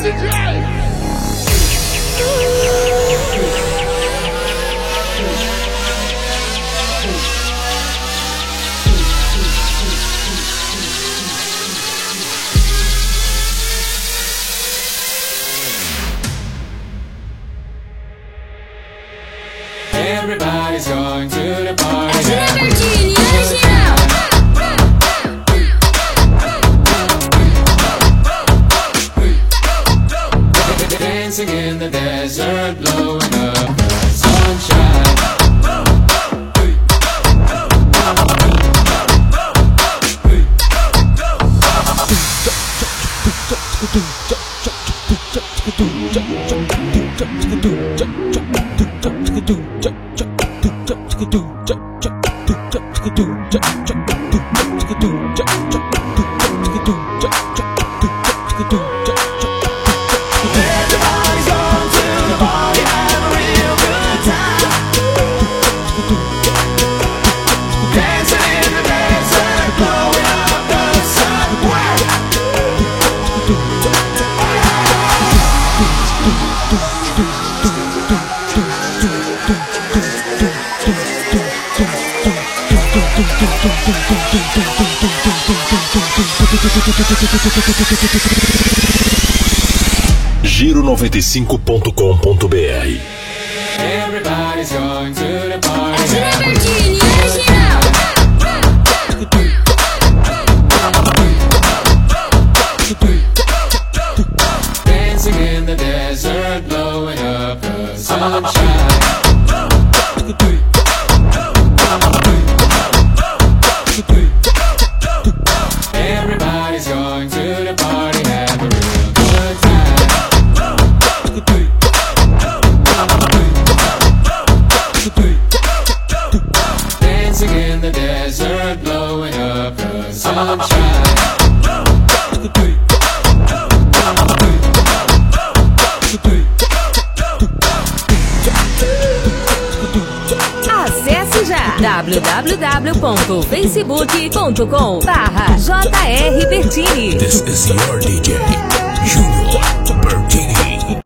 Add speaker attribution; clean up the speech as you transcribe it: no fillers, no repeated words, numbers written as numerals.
Speaker 1: Everybody's going to the party. Dancing in the desert, blowing up the sunshine.
Speaker 2: Giro95.com.br.
Speaker 1: Everybody's going to the party. Dancing in the desert, blowing up the sunshine. Everybody's going to the party, have a real good time. Dancing in the desert, blowing up the sunshine.
Speaker 3: Acesse já www.facebook.com/JR Bertini.
Speaker 2: This is your DJ, Junior.